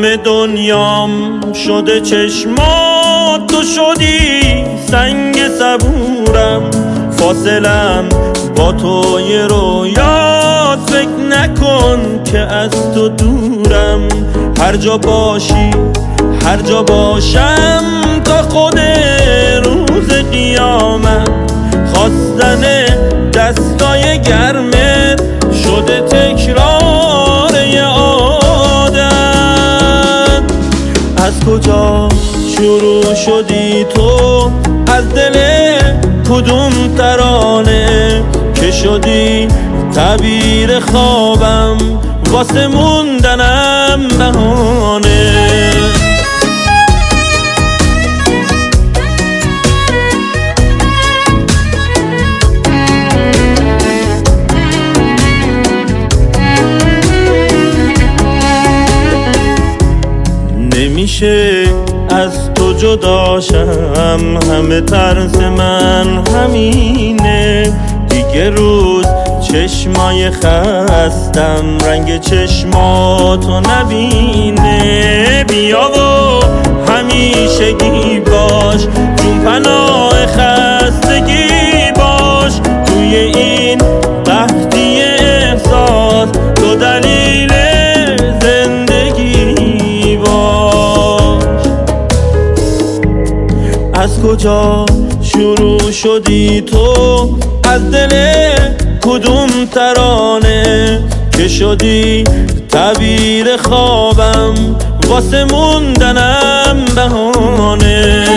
همه دنیام شده چشمات، تو شدی سنگ صبورم. فاصلم با تو یه رویات، فکر نکن که از تو دورم. هر جا باشی هر جا باشم تا خود روز قیامت. خواستن دستای گرمت شده تکرار یه عادت. از کجا شروع شدی تو؟ از دل کدوم ترانه که شدی تعبیر خوابم، واسه موندنم بهانه. نمیشه از تو جداشم، همه ترس من همینه. دیگه روز چشمای خستم رنگ چشماتو نبینه. بیا و همیشگی باش، جون پناه خستگی باش. توی این قحطی احساس تو دلیل زندگی باش. از کجا شروع شدی تو؟ از دل کدوم ترانه که شدی تعبیر خوابم، واسه موندنم بهانه.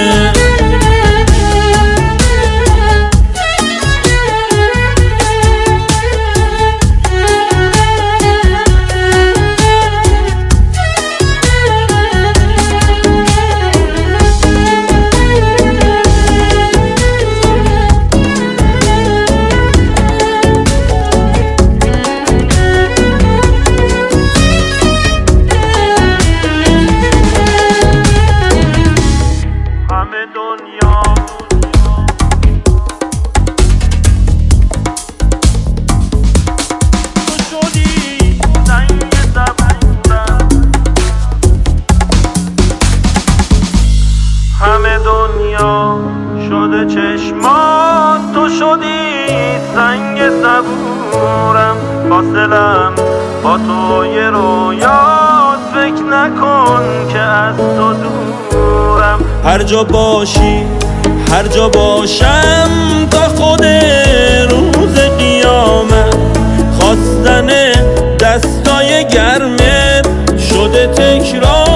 همه دنیا شده چشمات، تو شدی سنگ صبورم. فاصلم با تو یه رویات، فکر نکن که از تو دورم. هر جا باشی هر جا باشم تا خود روز قیامت. خواستن دستای گرمت شده تکرار